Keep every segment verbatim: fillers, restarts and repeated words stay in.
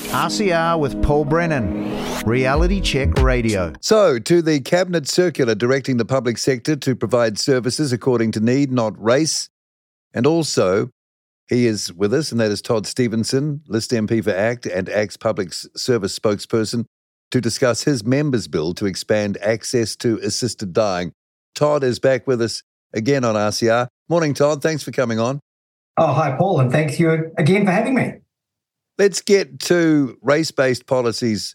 R C R with Paul Brennan, Reality Check Radio. So, to the Cabinet circular directing the public sector to provide services according to need, not race. And also, he is with us, and that is Todd Stevenson, List M P for ACT and ACT's public service spokesperson, to discuss his members' bill to expand access to assisted dying. Todd is back with us again on R C R. Morning, Todd. Thanks for coming on. Oh, hi, Paul, and thank you again for having me. Let's get to race-based policies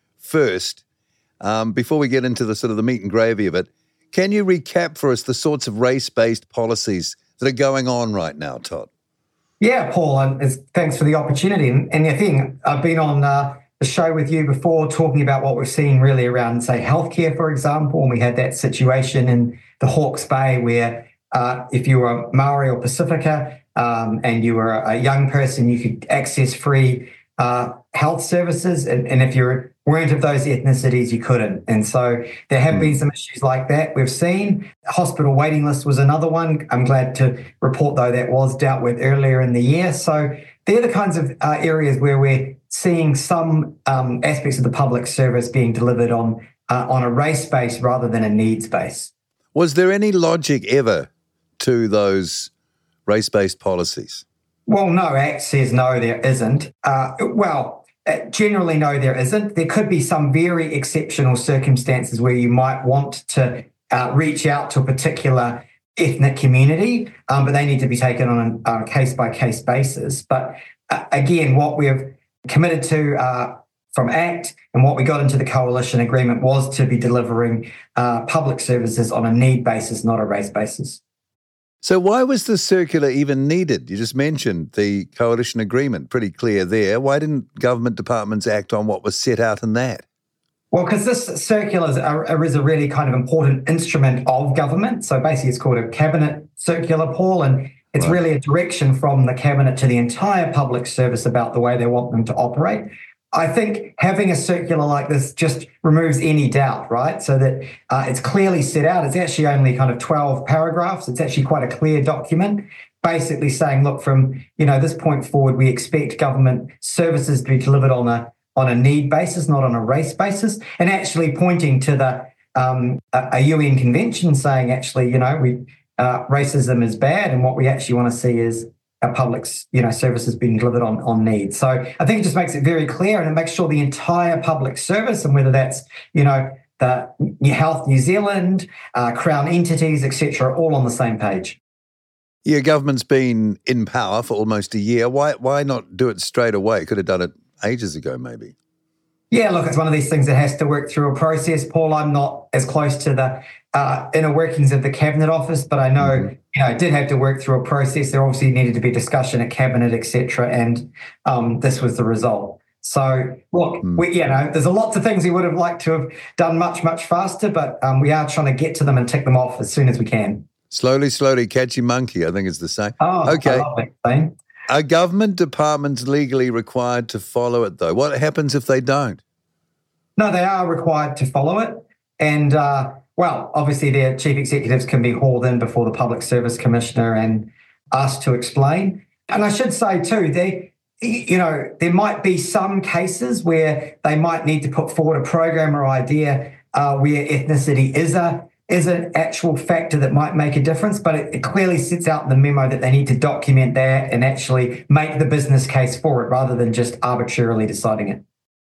first. Um, before we get into the sort of the meat and gravy of it, can you recap for us the sorts of race-based policies that are going on right now, Todd? Yeah, Paul, and thanks for the opportunity. And, and the thing, I've been on uh, the show with you before talking about what we're seeing really around, say, healthcare, for example, and we had that situation in the Hawke's Bay where uh, if you were Maori or Pacifica um, and you were a young person, you could access free uh, health services, and, and if you weren't of those ethnicities, you couldn't. And so there have been some issues like that we've seen. Hospital waiting list was another one. I'm glad to report, though, that was dealt with earlier in the year. So they're the kinds of uh, areas where we're seeing some um, aspects of the public service being delivered on uh, on a race base rather than a needs base. Was there any logic ever to those race-based policies? Well, no, ACT says no, there isn't. Uh, well, generally, no, there isn't. There could be some very exceptional circumstances where you might want to uh, reach out to a particular ethnic community, um, but they need to be taken on a, on a case-by-case basis. But uh, again, what we've committed to uh, from ACT and what we got into the coalition agreement was to be delivering uh, public services on a need basis, not a race basis. So why was the circular even needed? You just mentioned the coalition agreement, pretty clear there. Why didn't government departments act on what was set out in that? Well, because this circular is a, is a really kind of important instrument of government. So basically it's called a cabinet circular, Paul, and it's right. really a direction from the cabinet to the entire public service about the way they want them to operate. I think having a circular like this just removes any doubt, right? So that uh, it's clearly set out. It's actually only kind of twelve paragraphs. It's actually quite a clear document, basically saying, look, from you know this point forward, we expect government services to be delivered on a on a need basis, not on a race basis, and actually pointing to the um, a, a U N convention saying, actually, you know, we uh, racism is bad, and what we actually want to see is our public, you know, services being delivered on, on need. So I think it just makes it very clear, and it makes sure the entire public service, and whether that's, you know, the Health New Zealand, uh, Crown entities, et cetera, all on the same page. Yeah, government's been in power for almost a year. Why why not do it straight away? Could have done it ages ago, maybe. Yeah, look, it's one of these things that has to work through a process, Paul. I'm not as close to the uh, inner workings of the Cabinet Office, but I know, mm-hmm. you know, it did have to work through a process. There obviously needed to be discussion at Cabinet, et cetera, and um, this was the result. So, look, mm. we, you know, there's a lot of things we would have liked to have done much, much faster, but um, we are trying to get to them and tick them off as soon as we can. Slowly, slowly, catchy monkey, I think it's the same. Oh, okay. I love that saying. Are government departments legally required to follow it, though? What happens if they don't? No, they are required to follow it. And, uh, well, obviously their chief executives can be hauled in before the Public Service Commissioner and asked to explain. And I should say, too, they, you know, there might be some cases where they might need to put forward a program or idea uh, where ethnicity is a is an actual factor that might make a difference, but it, it clearly sets out in the memo that they need to document that and actually make the business case for it rather than just arbitrarily deciding it.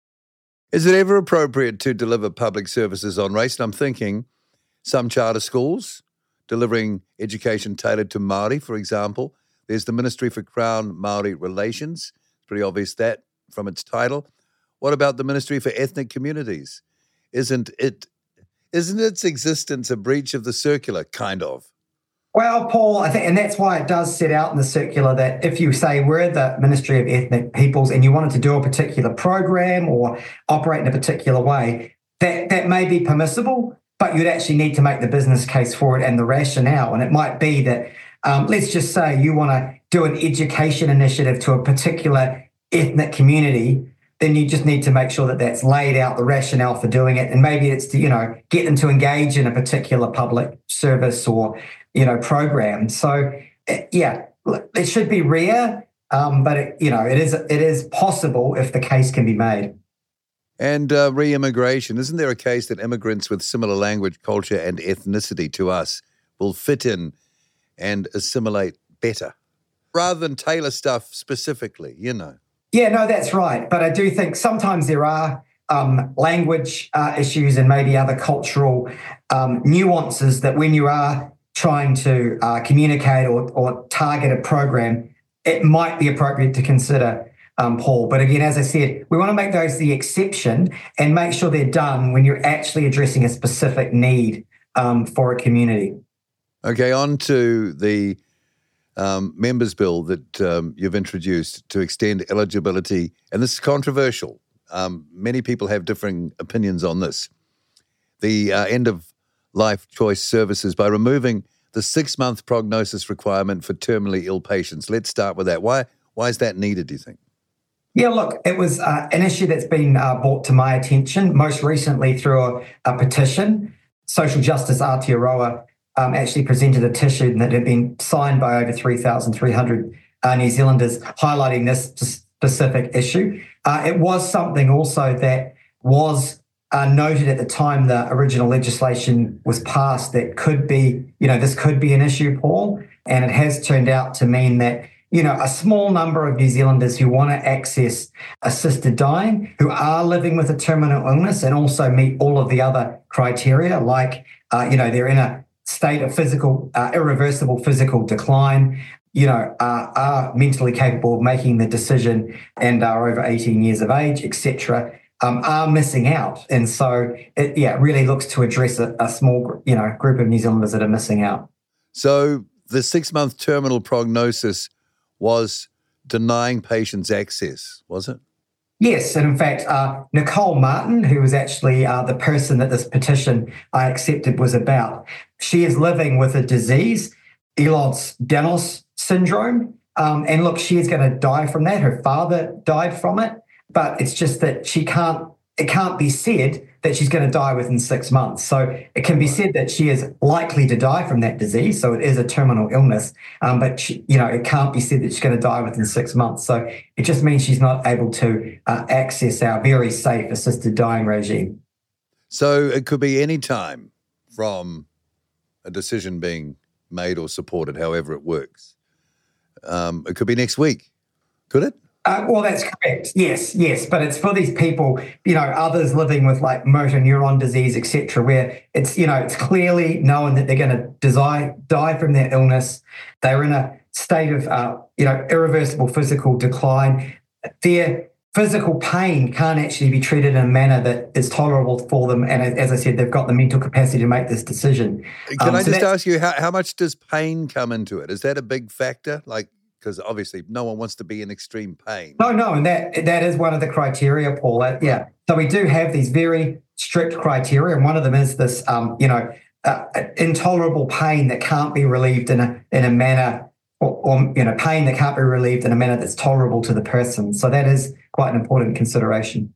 Is it ever appropriate to deliver public services on race? And I'm thinking some charter schools delivering education tailored to Māori, for example. There's the Ministry for Crown Māori Relations. It's pretty obvious that from its title. What about the Ministry for Ethnic Communities? Isn't it, isn't its existence a breach of the circular, kind of? Well, Paul, I think, and that's why it does set out in the circular that if you say we're the Ministry of Ethnic Peoples and you wanted to do a particular program or operate in a particular way, that, that may be permissible, but you'd actually need to make the business case for it and the rationale. And it might be that, um, let's just say you want to do an education initiative to a particular ethnic community, then you just need to make sure that that's laid out, the rationale for doing it. And maybe it's to, you know, get them to engage in a particular public service or, you know, program. So, yeah, it should be rare Um, but it, you know, it is it is possible if the case can be made. And uh, re-immigration, isn't there a case that immigrants with similar language, culture, and ethnicity to us will fit in and assimilate better, rather than tailor stuff specifically? You know. Yeah, no, that's right. But I do think sometimes there are um, language uh, issues and maybe other cultural um, nuances that when you are trying to uh, communicate or, or target a program, it might be appropriate to consider, um, Paul. But again, as I said, we want to make those the exception and make sure they're done when you're actually addressing a specific need um, for a community. Okay, on to the um, members' bill that um, you've introduced to extend eligibility, and this is controversial. Um, many people have differing opinions on this. The uh, end of life choice services by removing the six-month prognosis requirement for terminally ill patients. Let's start with that. Why, why is that needed, do you think? Yeah, look, it was uh, an issue that's been uh, brought to my attention most recently through a, a petition. Social Justice Aotearoa um, actually presented a petition that had been signed by over three thousand three hundred uh, New Zealanders highlighting this specific issue. Uh, it was something also that was Uh, noted at the time the original legislation was passed that could be, you know, this could be an issue, Paul, and it has turned out to mean that, you know, a small number of New Zealanders who want to access assisted dying, who are living with a terminal illness and also meet all of the other criteria, like, uh, you know, they're in a state of physical, uh, irreversible physical decline, you know, uh, are mentally capable of making the decision and are over eighteen years of age, et cetera, Um, are missing out. And so, it, yeah, it really looks to address a, a small, you know, group of New Zealanders that are missing out. So the six-month terminal prognosis was denying patients access, was it? Yes, and in fact, uh, Nicole Martin, who was actually uh, the person that this petition I accepted was about, she is living with a disease, Ehlers-Danlos syndrome. Um, and look, she is going to die from that. Her father died from it. But it's just that she can't, it can't be said that she's going to die within six months. So it can be said that she is likely to die from that disease. So it is a terminal illness, um, but she, you know, it can't be said that she's going to die within six months. So it just means she's not able to uh, access our very safe assisted dying regime. So it could be any time from a decision being made or supported, however it works. Um, it could be next week, could it? Uh, well, that's correct. Yes, yes. But it's for these people, you know, others living with like motor neuron disease, et cetera, where it's, you know, it's clearly known that they're going to die, die from their illness. They're in a state of, uh, you know, irreversible physical decline. Their physical pain can't actually be treated in a manner that is tolerable for them. And as I said, they've got the mental capacity to make this decision. Can um, I so just ask you, how, how much does pain come into it? Is that a big factor? Like, because obviously no one wants to be in extreme pain. No, no, and that that is one of the criteria, Paul. Uh, yeah, so we do have these very strict criteria, and one of them is this, um, you know, uh, intolerable pain that can't be relieved in a in a manner, or, or you know, pain that can't be relieved in a manner that's tolerable to the person. So that is quite an important consideration.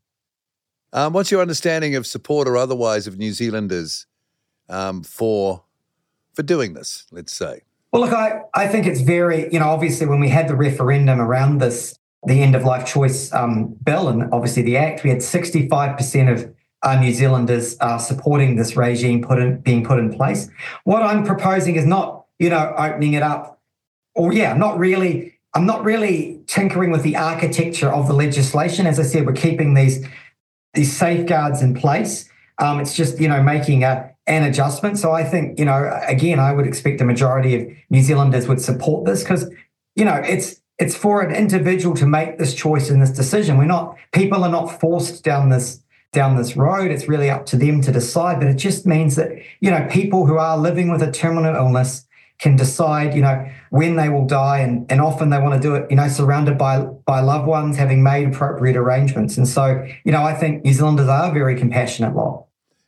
Um, what's your understanding of support or otherwise of New Zealanders um, for for doing this? Let's say. Well, look, I, I think it's very, you know, obviously when we had the referendum around this, the end of life choice um, bill and obviously the act, we had sixty-five percent of uh, New Zealanders uh, supporting this regime put in, being put in place. What I'm proposing is not, you know, opening it up or, yeah, not really, I'm not really tinkering with the architecture of the legislation. As I said, we're keeping these, these safeguards in place. Um, it's just, you know, making a, an adjustment. So I think, you know, again, I would expect a majority of New Zealanders would support this because, you know, it's it's for an individual to make this choice and this decision. We're not, people are not forced down this down this road. It's really up to them to decide. But it just means that, you know, people who are living with a terminal illness can decide, you know, when they will die, and, and often they want to do it, you know, surrounded by by loved ones, having made appropriate arrangements. And so, you know, I think New Zealanders are a very compassionate lot.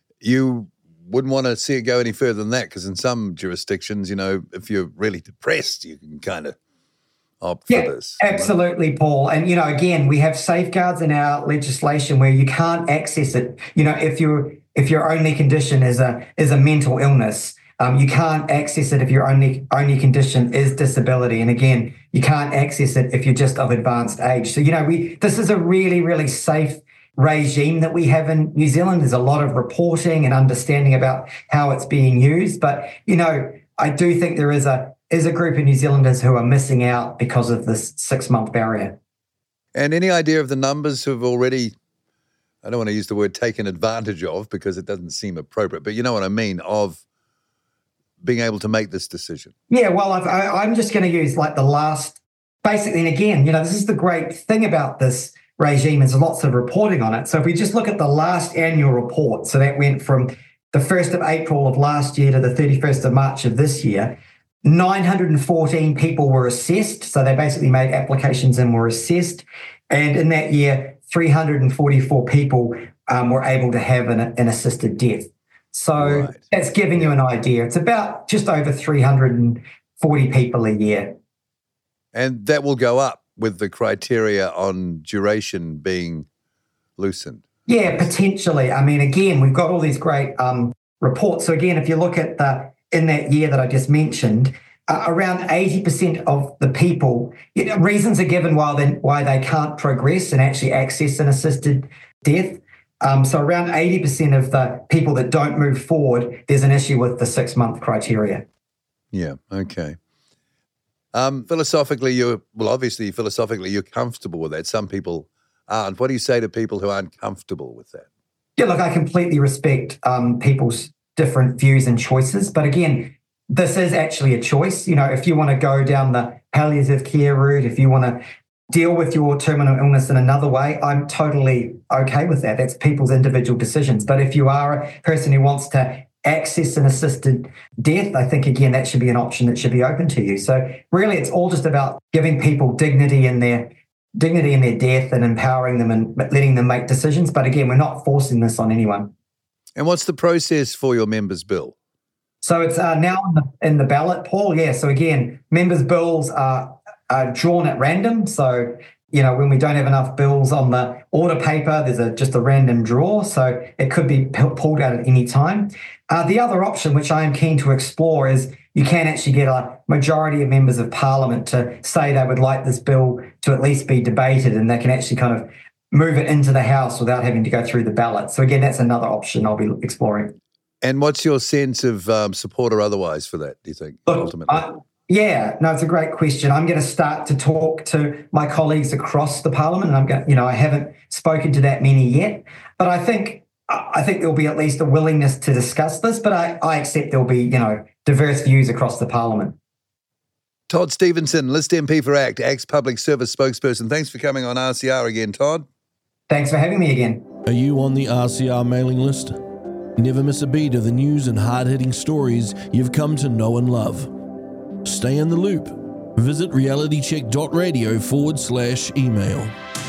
You wouldn't want to see it go any further than that, because in some jurisdictions, you know, if you're really depressed, you can kind of opt yeah, for this. Absolutely, right? Paul. And, you know, again, we have safeguards in our legislation where you can't access it. You know, if you're if your only condition is a is a mental illness, um, you can't access it if your only only condition is disability. And again, you can't access it if you're just of advanced age. So, you know, we this is a really, really safe regime that we have in New Zealand. There's a lot of reporting and understanding about how it's being used. But, you know, I do think there is a is a group of New Zealanders who are missing out because of this six-month barrier. And any idea of the numbers who've already, I don't want to use the word taken advantage of because it doesn't seem appropriate, but you know what I mean, of being able to make this decision? Yeah, well, I've, I, I'm just going to use like the last, basically, and again, you know, this is the great thing about this regime is lots of reporting on it. So if we just look at the last annual report, so that went from the first of April of last year to the thirty-first of March of this year, nine hundred fourteen people were assessed. So they basically made applications and were assessed. And in that year, three hundred forty-four people um, were able to have an, an assisted death. So right. That's giving you an idea. It's about just over three hundred forty people a year. And that will go up with the criteria on duration being loosened. Yeah, potentially. I mean, again, we've got all these great um, reports. So again, if you look at the in that year that I just mentioned, uh, around eighty percent of the people, you know, reasons are given why they, why they can't progress and actually access an assisted death. Um, so around eighty percent of the people that don't move forward, there's an issue with the six-month criteria. Yeah, okay. Um, philosophically, you're, well, obviously, philosophically, you're comfortable with that. Some people aren't. What do you say to people who aren't comfortable with that? Yeah, look, I completely respect um, people's different views and choices. But again, this is actually a choice. You know, if you want to go down the palliative care route, if you want to deal with your terminal illness in another way, I'm totally okay with that. That's people's individual decisions. But if you are a person who wants to access an assisted death, I think, again, that should be an option that should be open to you. So really, it's all just about giving people dignity in their dignity in their death and empowering them and letting them make decisions. But again, we're not forcing this on anyone. And what's the process for your members' bill? So it's uh, now in the, in the ballot, Paul. Yeah. So again, members' bills are, are drawn at random. So, you know, when we don't have enough bills on the order paper, there's a, just a random draw. So it could be p- pulled out at any time. Uh, the other option, which I am keen to explore, is you can actually get a majority of members of parliament to say they would like this bill to at least be debated, and they can actually kind of move it into the House without having to go through the ballot. So again, that's another option I'll be exploring. And what's your sense of um, support or otherwise for that, do you think, Look, ultimately? I, yeah, no, it's a great question. I'm going to start to talk to my colleagues across the parliament, and I'm going, you know, I haven't spoken to that many yet, but I think I think there'll be at least a willingness to discuss this, but I, I accept there'll be, you know, diverse views across the parliament. Todd Stevenson, List M P for ACT, ACT's public service spokesperson. Thanks for coming on R C R again, Todd. Thanks for having me again. Are you on the R C R mailing list? Never miss a beat of the news and hard-hitting stories you've come to know and love. Stay in the loop. Visit realitycheck.radio forward slash email.